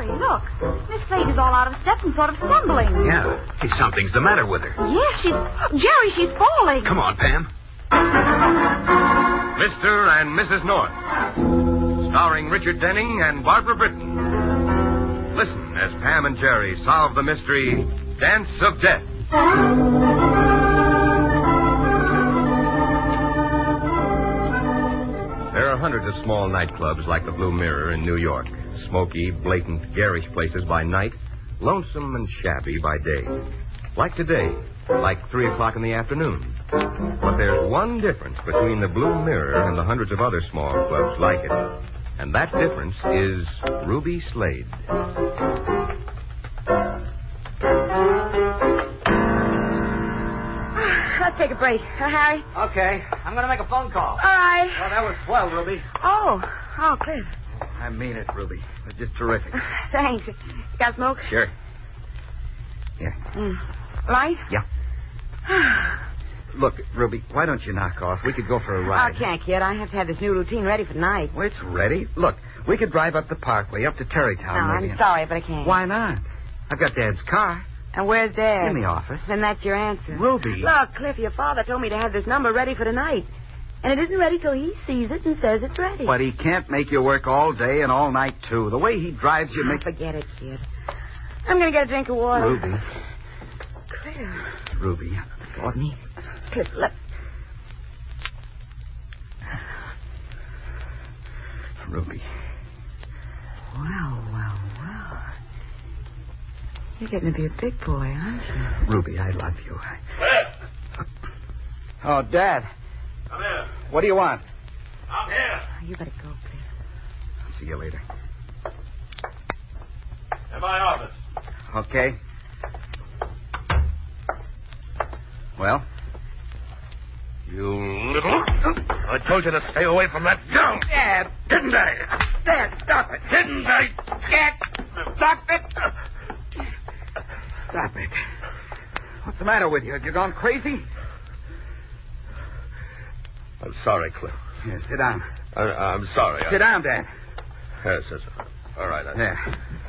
Jerry, look. Miss Slade is all out of step and sort of stumbling. Yeah. Hey, something's the matter with her. Yes, Jerry, she's falling. Come on, Pam. Mr. and Mrs. North. Starring Richard Denning and Barbara Britton. Listen as Pam and Jerry solve the mystery, Dance of Death. There are hundreds of small nightclubs like the Blue Mirror in New York. Smoky, blatant, garish places by night, lonesome and shabby by day. Like today, like 3 o'clock in the afternoon. But there's one difference between the Blue Mirror and the hundreds of other small clubs like it. And that difference is Ruby Slade. Let's take a break. Harry? Okay. I'm going to make a phone call. All right. Well, that was swell, Ruby. Oh, Cliff. I mean it, Ruby. It's just terrific. Thanks. You got smoke? Sure. Yeah. Light? Yeah. Look, Ruby, why don't you knock off? We could go for a ride. I can't, kid. I have to have this new routine ready for tonight. Well, it's ready. Look, we could drive up the Parkway, up to Terrytown. No, maybe. I'm sorry, but I can't. Why not? I've got Dad's car. And where's Dad? In the office. Then that's your answer. Ruby. Look, Cliff, your father told me to have this number ready for tonight. And it isn't ready till he sees it and says it's ready. But he can't make you work all day and all night, too. The way he drives you makes... Forget it, kid. I'm going to get a drink of water. Ruby. Cliff. Ruby. For me. Cliff, look. Ruby. Well. You're getting to be a big boy, aren't you? Ruby, I love you. Cliff! Oh, Dad. Come here. What do you want? I'm here. You better go, Cliff. I'll see you later. In my office. Okay. Well? You little... I told you to stay away from that girl. Dad! Didn't I? Dad, stop it! Didn't I? Dad! Stop it! Stop it. What's the matter with you? Have you gone crazy? I'm sorry, Cliff. Here, sit down. I'm sorry. Sit down, Dad. Yes. All right. There.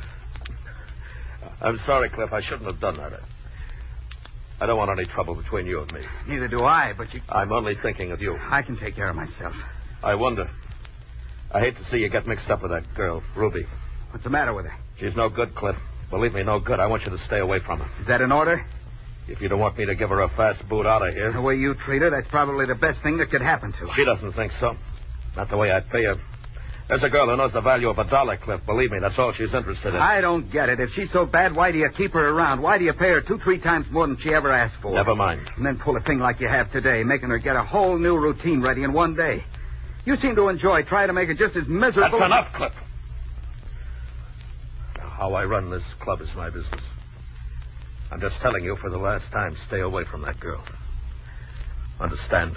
I'm sorry, Cliff. I shouldn't have done that. I don't want any trouble between you and me. Neither do I, but you... I'm only thinking of you. I can take care of myself. I wonder. I hate to see you get mixed up with that girl, Ruby. What's the matter with her? She's no good, Cliff. Believe me, no good. I want you to stay away from her. Is that an order? If you don't want me to give her a fast boot out of here. The way you treat her, that's probably the best thing that could happen to her. She doesn't think so. Not the way I'd pay her. There's a girl who knows the value of $1, Cliff. Believe me, that's all she's interested in. I don't get it. If she's so bad, why do you keep her around? Why do you pay her 2-3 times more than she ever asked for? Never mind. And then pull a thing like you have today, making her get a whole new routine ready in one day. You seem to enjoy trying to make her just as miserable... That's enough, Cliff. How I run this club is my business. I'm just telling you for the last time, stay away from that girl. Understand?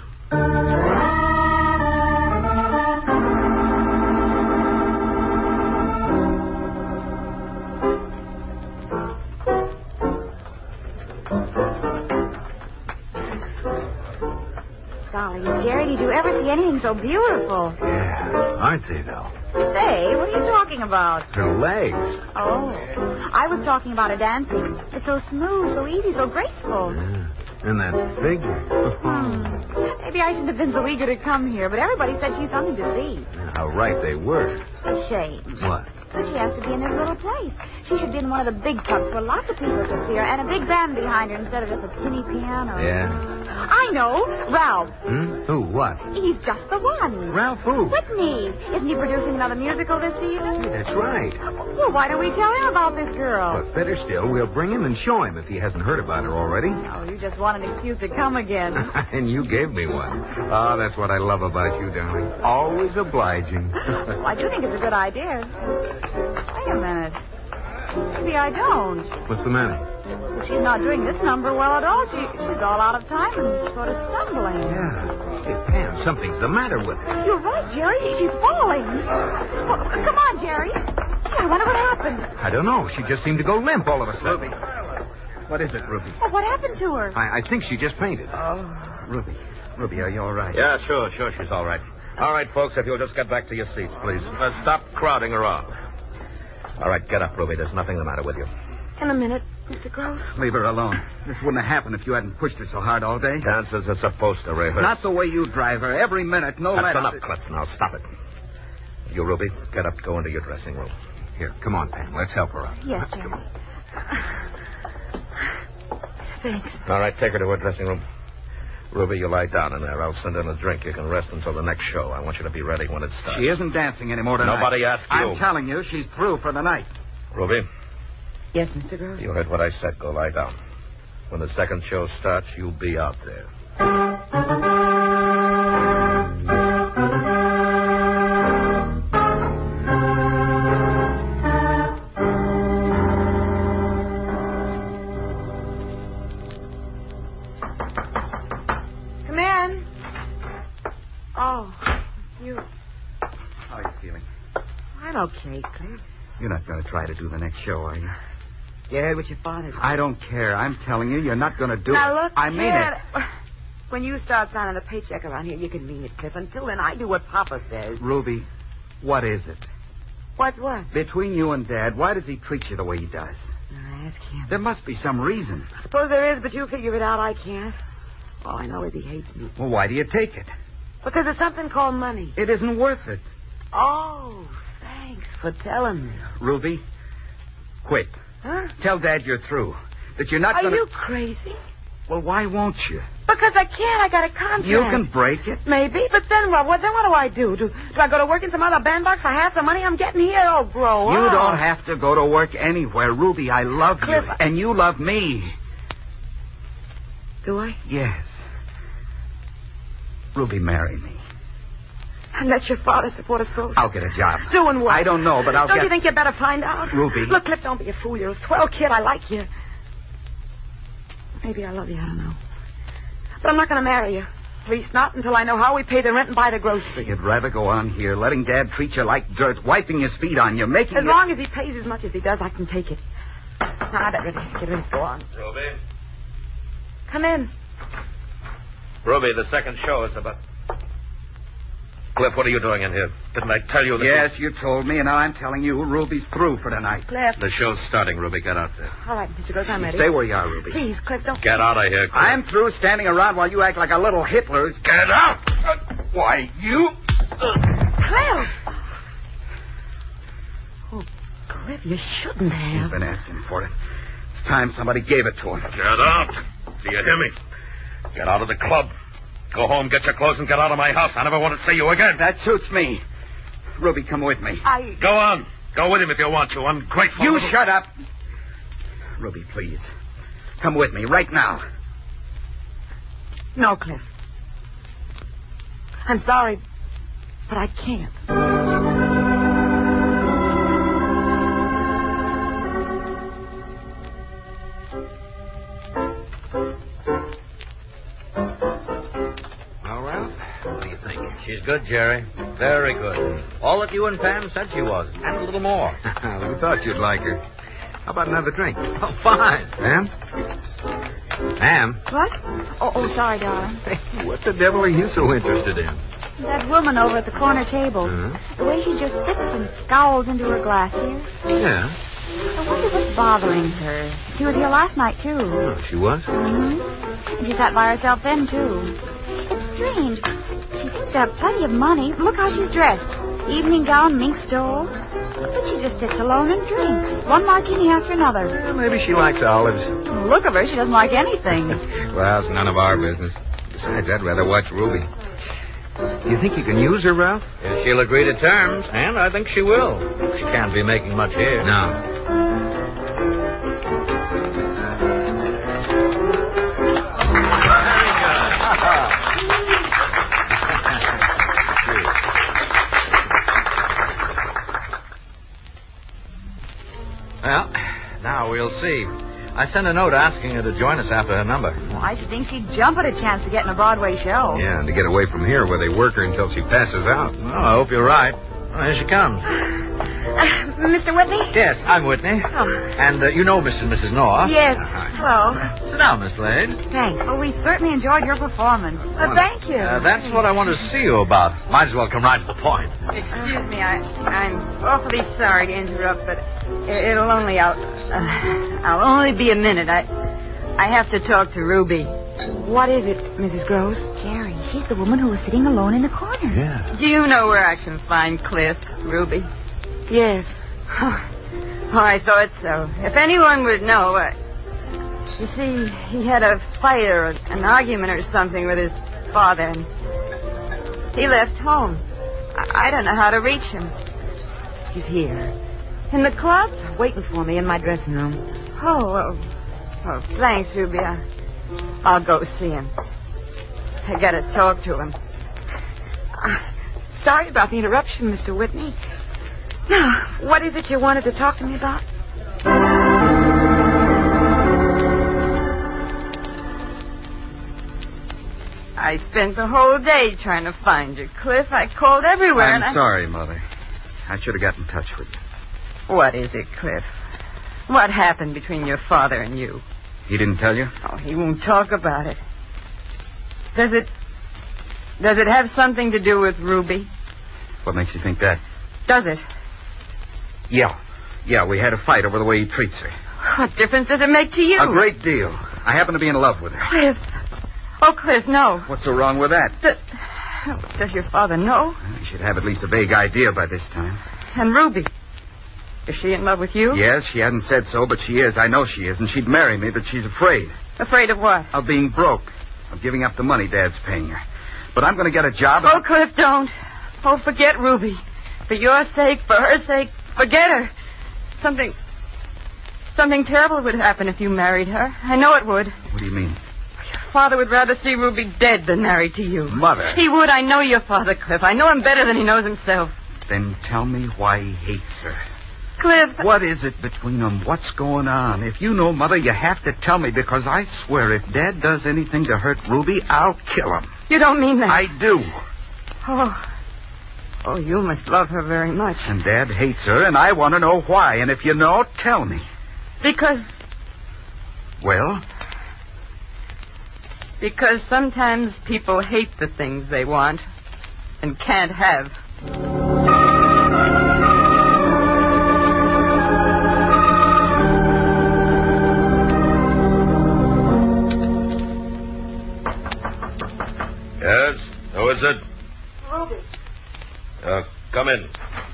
Golly, Jerry, did you ever see anything so beautiful? Yeah, aren't they, though? Say, what are you talking about? Her legs. Oh, I was talking about her dancing. It's so smooth, so easy, so graceful. Yeah. And that figure. Maybe I shouldn't have been so eager to come here, but everybody said she's something to see. How right they were. A shame. What? But she has to be in this little place. She should be in one of the big clubs where lots of people could see her and a big band behind her instead of just a tinny piano. Yeah. I know. Ralph. Who? What? He's just the one. Ralph who? Whitney. Isn't he producing another musical this season? That's right. Well, why don't we tell him about this girl? But better still, we'll bring him and show him if he hasn't heard about her already. Oh, you just want an excuse to come again. And you gave me one. Oh, that's what I love about you, darling. Always obliging. Well, I do think it's a good idea. Wait a minute. Maybe I don't. What's the matter? Well, she's not doing this number well at all. She's all out of time and sort of stumbling. Yeah. Hey, Pam, something's the matter with her. You're right, Jerry. She's falling. Well, come on, Jerry. Gee, I wonder what happened. I don't know. She just seemed to go limp all of a sudden. Ruby. What is it, Ruby? Well, what happened to her? I think she just fainted. Oh, Ruby. Ruby, are you all right? Yeah, sure, she's all right. All right, folks, if you'll just get back to your seats, please. Stop crowding around. All right, get up, Ruby. There's nothing the matter with you. In a minute, Mr. Gross. Leave her alone. This wouldn't have happened if you hadn't pushed her so hard all day. Dances are supposed to rehearse. Not the way you drive her. Every minute, no That's matter... enough, Cliff. Now, stop it. You, Ruby, get up, go into your dressing room. Here, come on, Pam. Let's help her out. Yes, Jerry. Thanks. All right, take her to her dressing room. Ruby, you lie down in there. I'll send in a drink. You can rest until the next show. I want you to be ready when it starts. She isn't dancing anymore tonight. Nobody asked you. I'm telling you, she's through for the night. Ruby, Yes, Mr. Gross. you heard what I said. Go lie down. When the second show starts, you'll be out there. Come in. Oh, you. How are you feeling? I'm okay, Cliff. You're not going to try to do the next show, are you? You heard what your father said. I don't care. I'm telling you, you're not going to do it. Now, look, I mean kid, it. When you start signing the paycheck around here, you can mean it, Cliff. Until then, I do what Papa says. Ruby, what is it? What's what? Between you and Dad, why does he treat you the way he does? Ask him. There must be some reason. Suppose there is, but you figure it out. I can't. All I know is he hates me. Well, why do you take it? Because there's something called money. It isn't worth it. Oh, thanks for telling me. Ruby, quit. Huh? Tell Dad you're through. That you're not Are going to... you crazy? Well, why won't you? Because I can't. I got a contract. You can break it. Maybe, but then what? Then what do I do? Do I go to work in some other bandbox for half the money I'm getting here? Oh, grow up. You don't have to go to work anywhere. Ruby, I love Cliff, you. And you love me. Do I? Yes. Ruby, marry me. And let your father support us both? I'll get a job. Doing what? I don't know, but I'll Don't get... you think you better find out? Ruby. Look, Cliff, don't be a fool. You're a swell kid. I like you. Maybe I love you. I don't know. But I'm not going to marry you. At least not until I know how we pay the rent and buy the groceries. You'd rather go on here, letting Dad treat you like dirt, wiping his feet on you, making As you... long as he pays as much as he does, I can take it. Now, I better get ready to go on. Ruby? Come in. Ruby, the second show is about... Cliff, what are you doing in here? Didn't I tell you that... Yes, you told me, and now I'm telling you, Ruby's through for tonight. Cliff. The show's starting, Ruby. Get out there. All right, Mr. Gross, I'm ready. Stay where you are, Ruby. Please, Cliff, don't... Get out of here, Cliff. I'm through standing around while you act like a little Hitler. Get out! Why, you... Cliff! Oh, Cliff, you shouldn't He's have. been asking for it. It's time somebody gave it to him. Get out! Do you hear me? Get out of the club. Go home, get your clothes, and get out of my house. I never want to see you again. That suits me. Ruby, come with me. Go on. Go with him if you want to. Ungrateful. You little... shut up. Ruby, please. Come with me right now. No, Cliff. I'm sorry, but I can't. She's good, Jerry. Very good. All that you and Pam said she was, and a little more. We thought you'd like her. How about another drink? Oh, fine. Pam? Pam? What? Oh, sorry, darling. What the devil are you so interested in? That woman over at the corner table. Uh-huh. The way she just sits and scowls into her glass here. Yeah. I wonder what's bothering her. She was here last night, too. Oh, she was? Mm-hmm. And she sat by herself then, too. It's strange. She seems to have plenty of money. Look how she's dressed. Evening gown, mink stole. But she just sits alone and drinks. One martini after another. Well, maybe she likes olives. Look of her, she doesn't like anything. Well, it's none of our business. Besides, I'd rather watch Ruby. You think you can use her, Ralph? Yes, she'll agree to terms, and I think she will. She can't be making much here. No. Well, now we'll see. I sent a note asking her to join us after her number. Well, I should think she'd jump at a chance to get in a Broadway show. Yeah, and to get away from here where they work her until she passes out. Well, I hope you're right. Well, here she comes. Mr. Whitney? Yes, I'm Whitney. Oh. And you know Mr. and Mrs. North. Yes. Hello. Sit down, Miss Slade. Thanks. Well, we certainly enjoyed your performance. Thank you. That's what I wanted to see you about. Might as well come right to the point. Excuse me, I'm awfully sorry to interrupt, but I'll only be a minute. I have to talk to Ruby. What is it, Mrs. Gross? Jerry, she's the woman who was sitting alone in the corner. Yeah. Do you know where I can find Cliff, Ruby? Yes. Oh, I thought so. If anyone would know, you see, he had a fight or an argument or something with his father, and he left home. I don't know how to reach him. He's here. In the club? Waiting for me in my dressing room. Oh, thanks, Ruby. I'll go see him. I gotta talk to him. Sorry about the interruption, Mr. Whitney. Now, what is it you wanted to talk to me about? I spent the whole day trying to find you, Cliff. I called everywhere. I'm sorry, Mother. I should have got in touch with you. What is it, Cliff? What happened between your father and you? He didn't tell you? Oh, he won't talk about it. Does it have something to do with Ruby? What makes you think that? Does it? Yeah, we had a fight over the way he treats her. What difference does it make to you? A great deal. I happen to be in love with her. Cliff. Oh, Cliff, no. What's so wrong with that? Does your father know? Well, he should have at least a vague idea by this time. And Ruby? Is she in love with you? Yes, she hasn't said so, but she is. I know she is, and she'd marry me, but she's afraid. Afraid of what? Of being broke. Of giving up the money Dad's paying her. But I'm going to get a job. Oh, Cliff, don't. Oh, forget Ruby. For your sake, for her sake, forget her. Something terrible would happen if you married her. I know it would. What do you mean? Your father would rather see Ruby dead than married to you. Mother. He would. I know your father, Cliff. I know him better than he knows himself. Then tell me why he hates her. Cliff. What is it between them? What's going on? If you know, Mother, you have to tell me, because I swear if Dad does anything to hurt Ruby, I'll kill him. You don't mean that. I do. Oh, you must love her very much. And Dad hates her, and I want to know why. And if you know, tell me. Because Well? Because sometimes people hate the things they want and can't have. Yes? Who is it? Ruby. Come in. May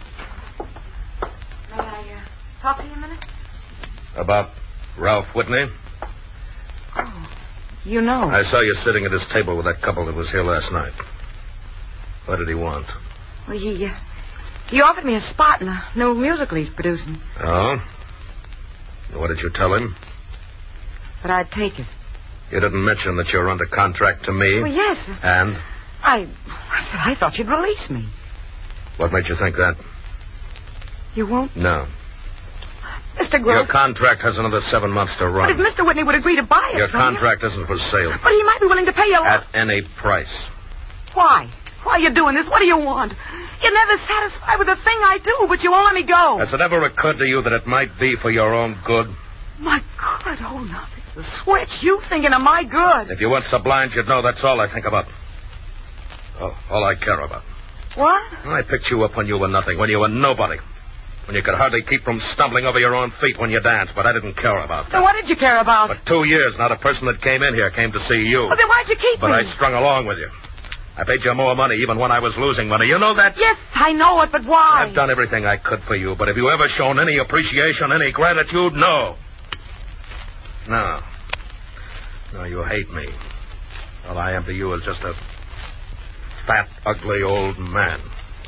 I talk to you a minute? About Ralph Whitney? Oh, you know. I saw you sitting at his table with that couple that was here last night. What did he want? Well, he offered me a spot in a new musical he's producing. Oh? What did you tell him? But I'd take it. You didn't mention that you're under contract to me? Well, yes. And? I thought you'd release me. What made you think that? You won't? No. Mr. Gross. Your contract has another 7 months to run. But if Mr. Whitney would agree to buy it Your from contract isn't for sale. But he might be willing to pay you a lot. At any price. Why? Why are you doing this? What do you want? You're never satisfied with the thing I do, but you won't let me go. Has it ever occurred to you that it might be for your own good? My good. Oh, now there's a switch. You thinking of my good. If you weren't so blind, you'd know that's all I think about. Oh, all I care about. What? I picked you up when you were nothing, when you were nobody. When you could hardly keep from stumbling over your own feet when you danced, but I didn't care about that. Then what did you care about? For 2 years, not a person that came in here came to see you. Well, then why'd you keep But me? I strung along with you. I paid you more money even when I was losing money. You know that? Yes, I know it, but why? I've done everything I could for you, but have you ever shown any appreciation, any gratitude? No. No. No, you hate me. All I am to you is just a fat, ugly old man.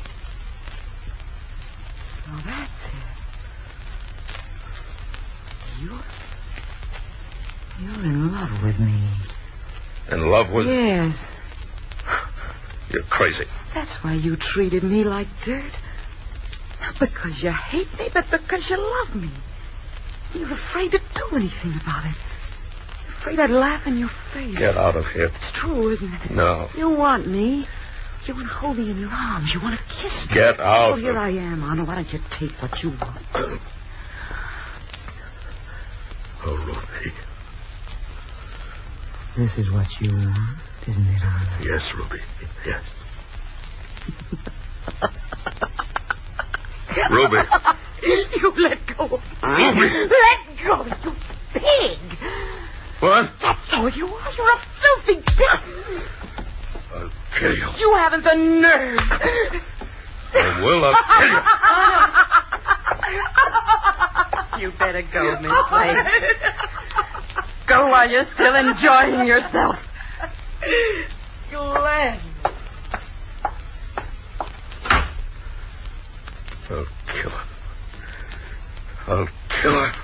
Oh, that's it. You're in love with me. In love with... Yes. You're crazy. That's why you treated me like dirt. Not because you hate me, but because you love me. You're afraid to do anything about it. You're afraid I'd laugh in your face. Get out of here. It's true, isn't it? No. You want me. You want to hold me in your arms. You want to kiss me. Get out. Oh, here I am, Anna. Why don't you take what you want? Oh, Ruby. This is what you want, isn't it, Anna? Yes, Ruby. Yes. Ruby. You let go. You haven't the nerve. Well, I'll tell you. You better go, Miss Slade. Go while you're still enjoying yourself. Glenn. I'll kill her. I'll kill her.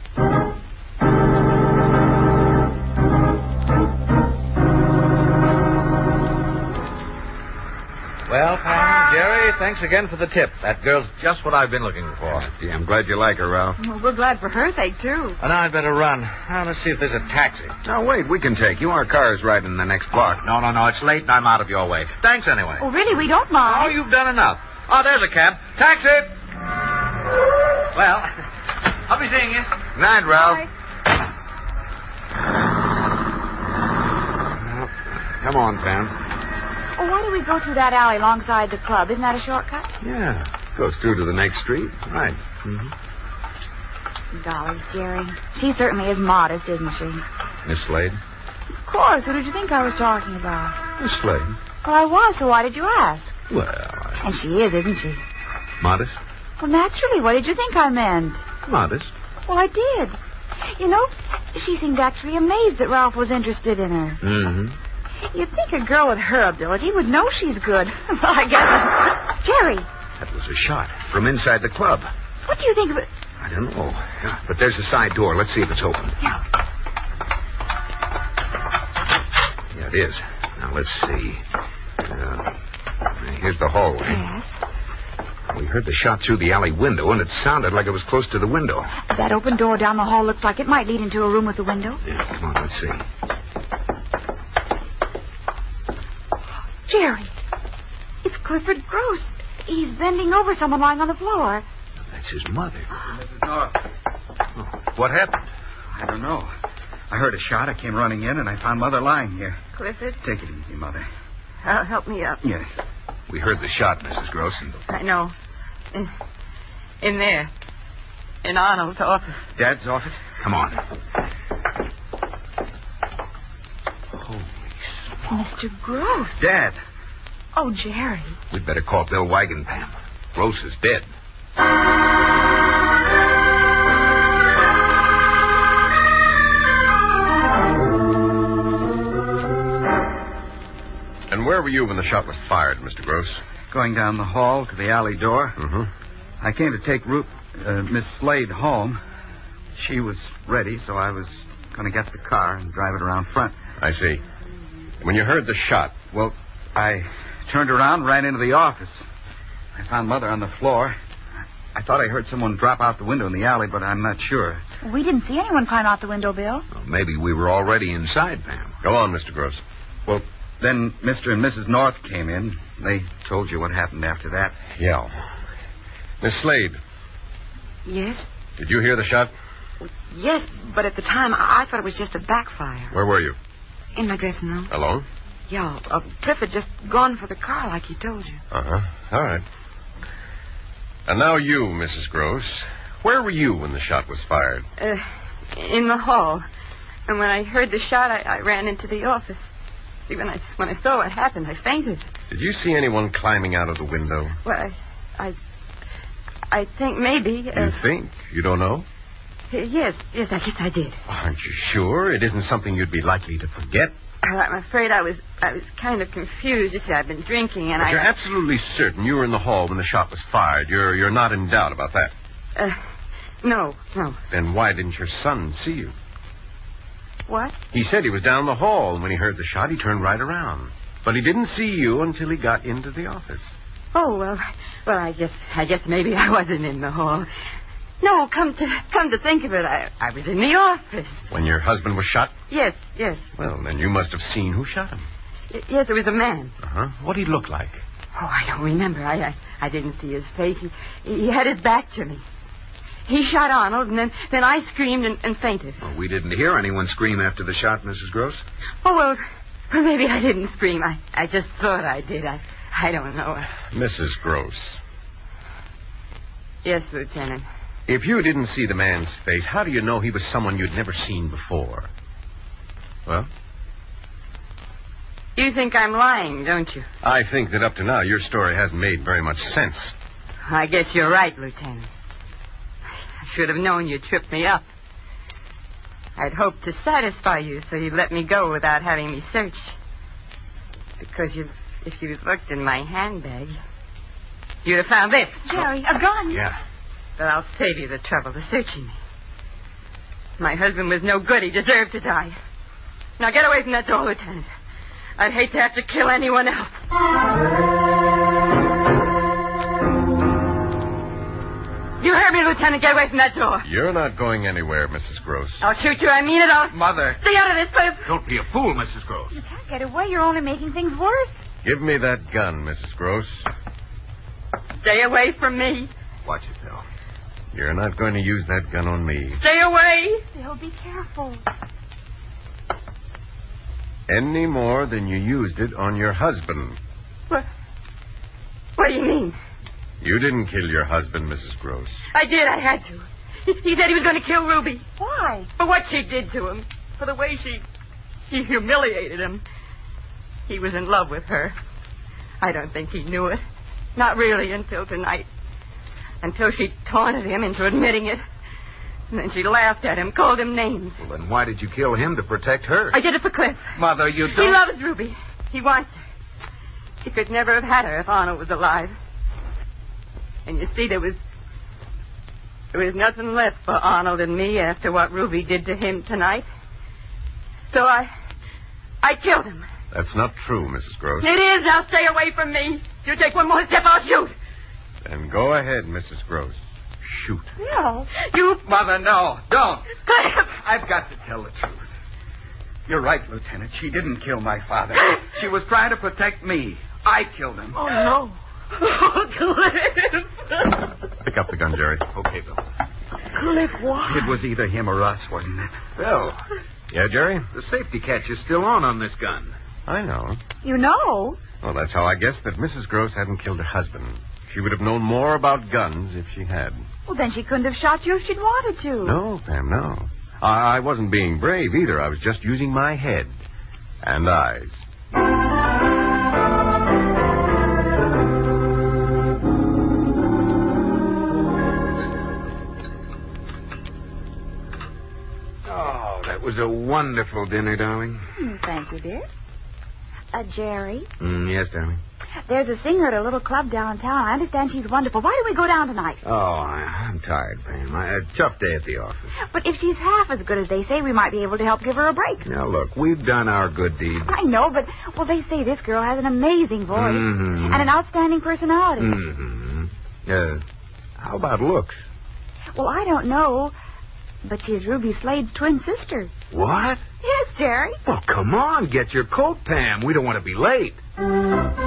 Well, Pam, Jerry, thanks again for the tip. That girl's just what I've been looking for. Gee, I'm glad you like her, Ralph. Well, we're glad for her sake, too. And I'd better run. Now, let's see if there's a taxi. Now, wait, we can take you. Our car's right in the next block. No, it's late and I'm out of your way. Thanks anyway. Oh, really? We don't Oh, mind. you've done enough. Oh, there's a cab. Taxi! Well, I'll be seeing you. Good night, Ralph. Bye. Well, come on, Pam. Oh, why do we go through that alley alongside the club? Isn't that a shortcut? Yeah. Goes through to the next street. Right. Dollars, Jerry. She certainly is modest, isn't she? Miss Slade? Of course. Who did you think I was talking about? Miss Slade. Well, I was, so why did you ask? Well, And she is, isn't she? modest. Well, naturally. What did you think I meant? Modest. Well, I did. You know, she seemed actually amazed that Ralph was interested in her. Mm-hmm. You'd think a girl with her ability would know she's good. Well, I guess. Jerry, That was a shot from inside the club. what do you think of it? I don't know. Yeah, but there's a side door. Let's see if it's open. Yeah. Yeah, it is. Now, let's see. Here's the hallway. Yes. We heard the shot through the alley window, and it sounded like it was close to the window. That open door down the hall looks like it might lead into a room with a window. Yeah, come on, let's see. Jerry, it's Clifford Gross. He's bending over someone lying on the floor. That's his mother. Mrs. North. What happened? I don't know. I heard a shot. I came running in, and I found Mother lying here. Clifford, Take it easy, Mother. help me up. Yes. We heard the shot, Mrs. Gross. And I know. In there. In Arnold's office. Dad's office? come on. It's Mr. Gross. Dad. Oh, Jerry. We'd better call Bill Wagon, Pam. Gross is dead. And where were you when the shot was fired, Mr. Gross? Going down the hall to the alley door. Mm-hmm. I came to take Miss Slade home. She was ready, so I was going to get the car and drive it around front. I see. When you heard the shot, Well, I turned around, ran into the office. I found Mother on the floor. I thought I heard someone drop out the window in the alley, but I'm not sure. We didn't see anyone climb out the window, Bill. Well, maybe we were already inside, Pam. go on, Mr. Gross. Well, then Mr. and Mrs. North came in. They told you what happened after that. Yeah. Miss Slade, Yes? did you hear the shot? Yes, but at the time, I thought it was just a backfire. Where were you? In my dressing room. Alone? Yeah, Clifford just gone for the car like he told you. Uh-huh. All right. And now you, Mrs. Gross. Where were you when the shot was fired? In the hall. And when I heard the shot, I ran into the office. See, when I saw what happened, I fainted. Did you see anyone climbing out of the window? Well, I think maybe. You think? You don't know? Yes, I guess I did. Aren't you sure? It isn't something you'd be likely to forget. I'm afraid I was kind of confused. You see, I've been drinking, and But you're absolutely certain you were in the hall when the shot was fired. You're not in doubt about that. No. Then why didn't your son see you? What? He said he was down the hall, and when he heard the shot, he turned right around. But he didn't see you until he got into the office. Oh, well, I guess maybe I wasn't in the hall. No, come to think of it, I was in the office. When your husband was shot? Yes. Well, then you must have seen who shot him. Yes, it was a man. Uh-huh. What'd he look like? Oh, I don't remember. I didn't see his face. He had his back to me. He shot Arnold, and then I screamed and fainted. Well, we didn't hear anyone scream after the shot, Mrs. Gross. Oh, well, maybe I didn't scream. I just thought I did. I don't know. Mrs. Gross. Yes, Lieutenant. If you didn't see the man's face, how do you know he was someone you'd never seen before? Well? You think I'm lying, don't you? I think that up to now your story hasn't made very much sense. I guess you're right, Lieutenant. I should have known you'd trip me up. I'd hoped to satisfy you so you'd let me go without having me searched. Because if you'd looked in my handbag, you'd have found this. Jerry, a gun. Yeah. But I'll save you the trouble of searching me. My husband was no good. He deserved to die. Now get away from that door, Lieutenant. I'd hate to have to kill anyone else. You heard me, Lieutenant. Get away from that door. You're not going anywhere, Mrs. Gross. I'll shoot you. I mean it. Mother. Stay out of this, please. Don't be a fool, Mrs. Gross. You can't get away. You're only making things worse. Give me that gun, Mrs. Gross. Stay away from me. Watch it, Bill. You're not going to use that gun on me. Stay away. Bill, be careful. Any more than you used it on your husband. What do you mean? You didn't kill your husband, Mrs. Gross. I did. I had to. He said he was going to kill Ruby. Why? For what she did to him. For the way she humiliated him. He was in love with her. I don't think he knew it. Not really until tonight. Until she taunted him into admitting it. And then she laughed at him, called him names. Well, then why did you kill him to protect her? I did it for Cliff. Mother, you don't... He loves Ruby. He wants her. He could never have had her if Arnold was alive. And you see, there was nothing left for Arnold and me after what Ruby did to him tonight. So I killed him. That's not true, Mrs. Gross. It is. Now stay away from me. You take one more step, I'll shoot. Then go ahead, Mrs. Gross. Shoot. Bill. You... Mother, no. Don't. Cliff! I've got to tell the truth. You're right, Lieutenant. She didn't kill my father. She was trying to protect me. I killed him. Oh, no. Oh, Cliff! Pick up the gun, Jerry. Okay, Bill. Cliff, why? It was either him or us, wasn't it? Bill, Yeah, Jerry? the safety catch is still on this gun. I know. You know. Well, that's how I guessed that Mrs. Gross hadn't killed her husband. She would have known more about guns if she had. Well, then she couldn't have shot you if she'd wanted to. No, Pam, no. I wasn't being brave either. I was just using my head and eyes. Oh, that was a wonderful dinner, darling. Thank you, dear. Jerry, Yes, darling. there's a singer at a little club downtown. I understand she's wonderful. Why don't we go down tonight? Oh, I'm tired, Pam. A tough day at the office. But if she's half as good as they say, we might be able to help give her a break. Now, look, we've done our good deed. I know, but, well, they say this girl has an amazing voice Mhm. and an outstanding personality. Mm-hmm. How about looks? Well, I don't know, but she's Ruby Slade's twin sister. What? Yes, Jerry. Well, come on, get your coat, Pam. We don't want to be late.